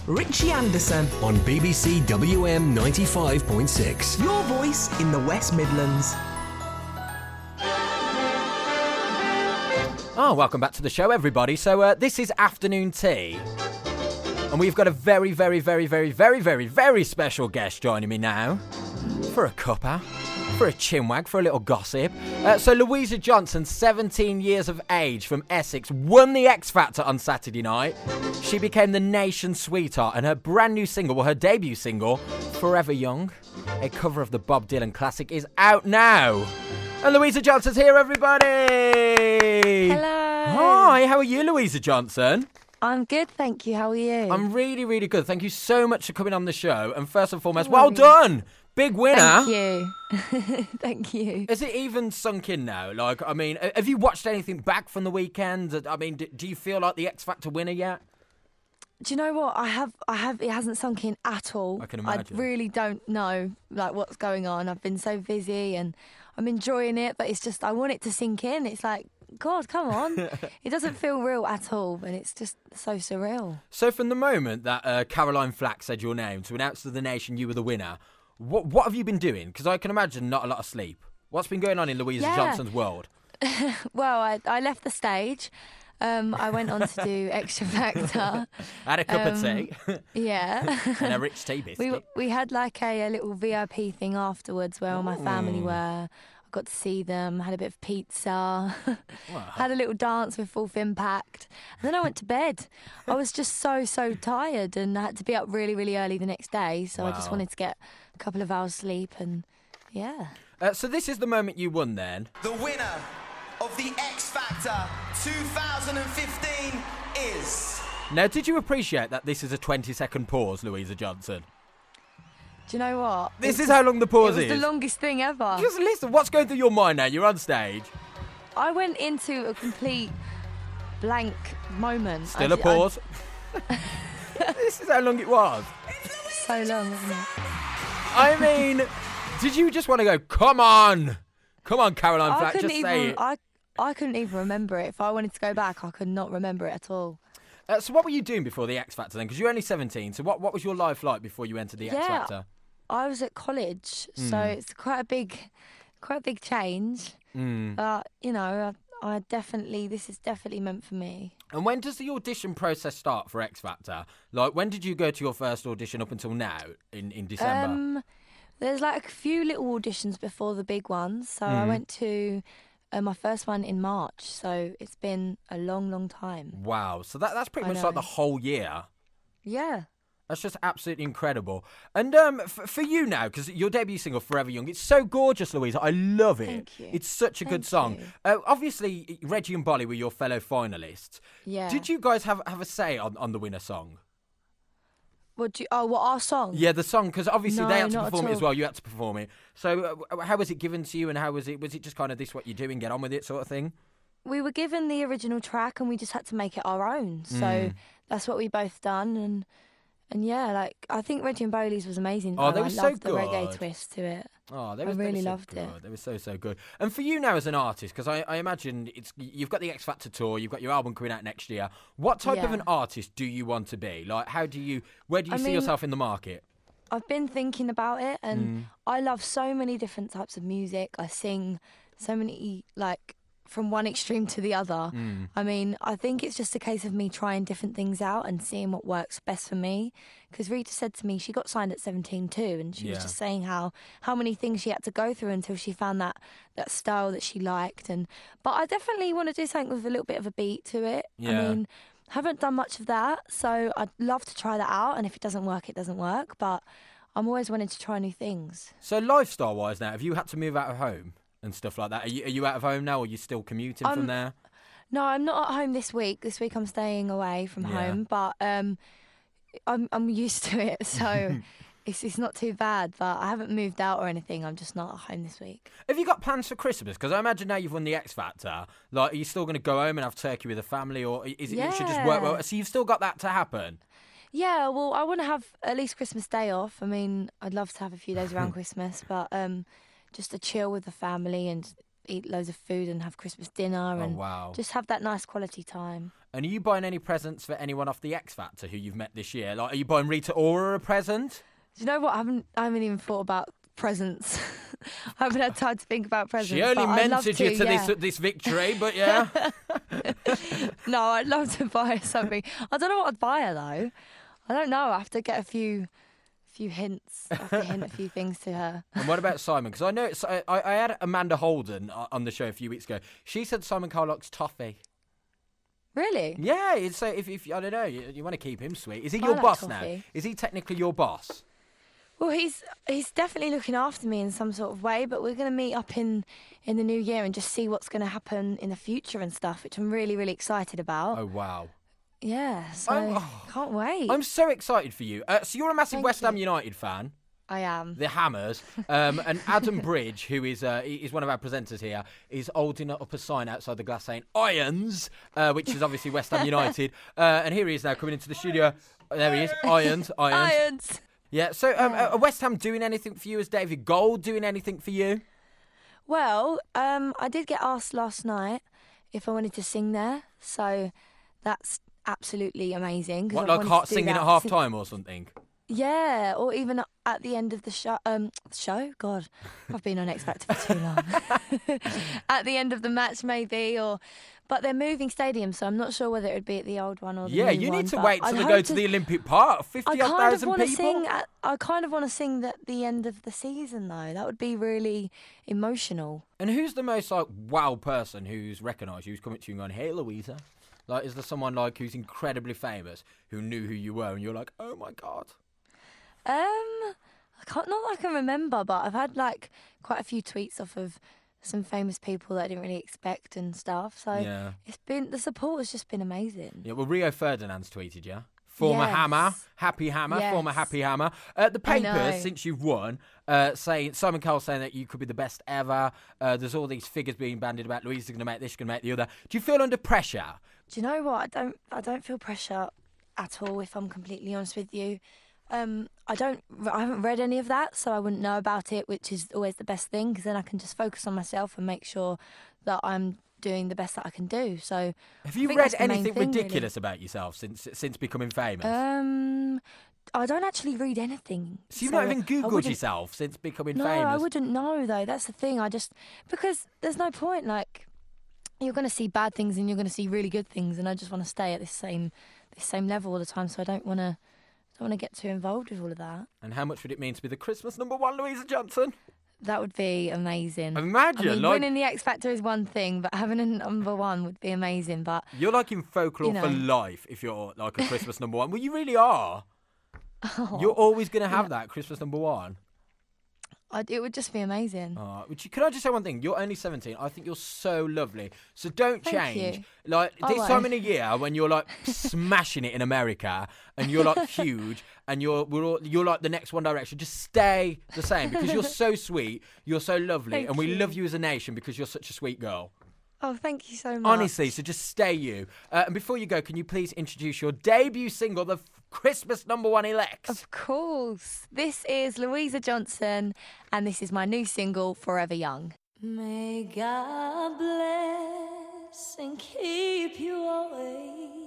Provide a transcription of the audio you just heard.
Richie Anderson. On BBC WM 95.6. Your voice in the West Midlands. Oh, welcome back to the show, everybody. So this is Afternoon Tea. And we've got a very, very, very, very, very, very, very special guest joining me now. For a cuppa, for a chinwag, for a little gossip. So Louisa Johnson, 17 years of age, from Essex, won the X Factor on Saturday night. She became the nation's sweetheart, and her brand new single, well, her debut single, Forever Young, a cover of the Bob Dylan classic, is out now. And Louisa Johnson's here, everybody! Hello! Hi, how are you, Louisa Johnson? I'm good, thank you. How are you? I'm really, really good. Thank you so much for coming on the show. And first and foremost, well done! Big winner! Thank you. Thank you. Is it even sunk in now? Like, I mean, have you watched anything back from the weekend? I mean, do you feel like the X Factor winner yet? Do you know what? I have. It hasn't sunk in at all. I can imagine. I really don't know like what's going on. I've been so busy and I'm enjoying it, but it's just I want it to sink in. It's like, God, come on. It doesn't feel real at all, and it's just so surreal. So from the moment that Caroline Flack said your name to announce to the nation you were the winner, what have you been doing? Because I can imagine not a lot of sleep. What's been going on in Louisa Johnson's world? Well, I left the stage. I went on to do Extra Factor. Had a cup of tea. Yeah. And a rich tea biscuit. We had like a little VIP thing afterwards where all my family were. I got to see them, had a bit of pizza, had a little dance with Fourth Impact. And then I went to bed. I was just so tired and I had to be up really, really early the next day. So I just wanted to get a couple of hours sleep and yeah. So this is the moment you won then. The winner of the X Factor 2015 is... Now, did you appreciate that this is a 20-second pause, Louisa Johnson? Do you know what? This is how long the pause It is. was the longest thing ever. Just listen, what's going through your mind now? You're on stage. I went into a complete blank moment. Still a pause. This is how long it was. So long, isn't it? I mean, did you just want to go, come on, Caroline Flack, just say it. I couldn't even remember it. If I wanted to go back, I could not remember it at all. So what were you doing before the X Factor then? Because you're only 17, so what was your life like before you entered the X Factor? I was at college, so it's quite a big change. But, you know, this is definitely meant for me. And when does the audition process start for X Factor? Like, when did you go to your first audition up until now in December? There's like a few little auditions before the big ones. So I went to my first one in March. So it's been a long, long time. Wow. So that's pretty much like the whole year. Yeah. That's just absolutely incredible. And for you now, because your debut single, Forever Young, it's so gorgeous, Louisa. I love it. Thank you. It's such a good song. Obviously, Reggie and Bolly were your fellow finalists. Yeah. Did you guys have a say on the winner song? What our song? Yeah, the song, because obviously No, they had to not at perform it as all. well. You had to perform it. So how was it given to you, and how was it? Was it just kind of this what you do and get on with it sort of thing? We were given the original track and we just had to make it our own. So that's what we both done. And yeah, like I think Reggie and Bowley's was amazing. Oh, they I were so loved the good. reggae twist to it. Oh, I really loved good. it. They were so good. And for you now as an artist, because I imagine you've got the X Factor tour, you've got your album coming out next year. What type of Yeah. an artist do you want to be? Like, where do you see yourself in the market? I've been thinking about it, and I love so many different types of music. I sing so many, like, from one extreme to the other. I mean, I think it's just a case of me trying different things out and seeing what works best for me. Because Rita said to me, she got signed at 17 too, and she was just saying how many things she had to go through until she found that style that she liked. But I definitely want to do something with a little bit of a beat to it. Yeah. I mean, haven't done much of that, so I'd love to try that out. And if it doesn't work, it doesn't work. But I'm always wanting to try new things. So lifestyle-wise now, have you had to move out of home and stuff like that? Are you out of home now, or are you still commuting from there? No, I'm not at home this week. This week I'm staying away from home, but I'm used to it, so it's not too bad. But I haven't moved out or anything. I'm just not at home this week. Have you got plans for Christmas? Because I imagine now you've won the X Factor. Like, are you still going to go home and have turkey with the family, or is it you should just work well? So you've still got that to happen. Yeah, well, I want to have at least Christmas Day off. I mean, I'd love to have a few days around Christmas, but just to chill with the family and eat loads of food and have Christmas dinner and wow. just have that nice quality time. And are you buying any presents for anyone off the X Factor who you've met this year? Like, are you buying Rita Ora a present? Do you know what? I haven't even thought about presents. I haven't had time to think about presents. She only but I'd love mentored you to yeah. this victory, but yeah. No, I'd love to buy her something. I don't know what I'd buy her though. I don't know. I have to get a few hints. I have to hint a few things to her. And what about Simon? Because I know I had Amanda Holden on the show a few weeks ago. She said Simon Cowell likes toffee. Really? Yeah, so if I don't know, you want to keep him sweet. Is he I your like boss toffee. now? Is he technically your boss? Well, he's definitely looking after me in some sort of way, but we're going to meet up in the new year and just see what's going to happen in the future and stuff, which I'm really, really excited about. Oh, wow. Yeah, so can't wait. I'm so excited for you. So you're a massive Thank West Ham you. United fan. I am. The Hammers. And Adam Bridge, who is one of our presenters here, is holding up a sign outside the glass saying Irons, which is obviously West Ham United. And here he is now coming into the studio. There he is. Irons. Irons. Yeah, so are West Ham doing anything for you? Is David Gold doing anything for you? Well, I did get asked last night if I wanted to sing there, so that's absolutely amazing. What, like singing at half time or something? Yeah, or even at the end of the show. God, I've been on X Factor for too long. At the end of the match, maybe, but they're moving stadiums, so I'm not sure whether it would be at the old one or the new one. Yeah, you need to but wait till I'd they go hope to the Olympic Park. 50,000 people. I kind of want to sing at the end of the season, though. That would be really emotional. And who's the most wow person who's recognised you, who's coming to you and going, "Hey, Louisa"? Like, is there someone who's incredibly famous who knew who you were, and you're like, "Oh my god"? Not that I can remember, but I've had quite a few tweets off of some famous people that I didn't really expect and stuff. So yeah. the support has just been amazing. Yeah, well, Rio Ferdinand's tweeted you. Former Yes. Hammer, Happy Hammer, Yes. former Happy Hammer. The papers, since you've won, saying Simon Cowell saying that you could be the best ever. There's all these figures being bandied about. Louisa's going to make this, going to make the other. Do you feel under pressure? Do you know what? I don't feel pressure at all, if I'm completely honest with you. I haven't read any of that, so I wouldn't know about it, which is always the best thing, because then I can just focus on myself and make sure that I'm doing the best that I can do. So, have you read anything ridiculous about yourself since becoming famous? I don't actually read anything. So you've not even Googled yourself since becoming famous? No, I wouldn't know though. That's the thing. Because there's no point. You're going to see bad things and you're going to see really good things, and I just want to stay at this same level all the time. So I don't want to get too involved with all of that. And how much would it mean to be the Christmas #1 Louisa Johnson? That would be amazing. Imagine, winning the X Factor is one thing, but having a #1 would be amazing. But you're in folklore for life if you're a Christmas #1. Well, you really are. Oh, you're always going to have that Christmas #1. It would just be amazing. Can I just say one thing? You're only 17. I think you're so lovely. So don't change. You. This time in a year when you're smashing it in America and you're huge and you're the next One Direction, just stay the same because you're so sweet. You're so lovely, and we love you as a nation because you're such a sweet girl. Oh, thank you so much. Honestly, so just stay you. And before you go, can you please introduce your debut single, the Christmas #1 Elects? Of course. This is Louisa Johnson, and this is my new single, Forever Young. May God bless and keep you always.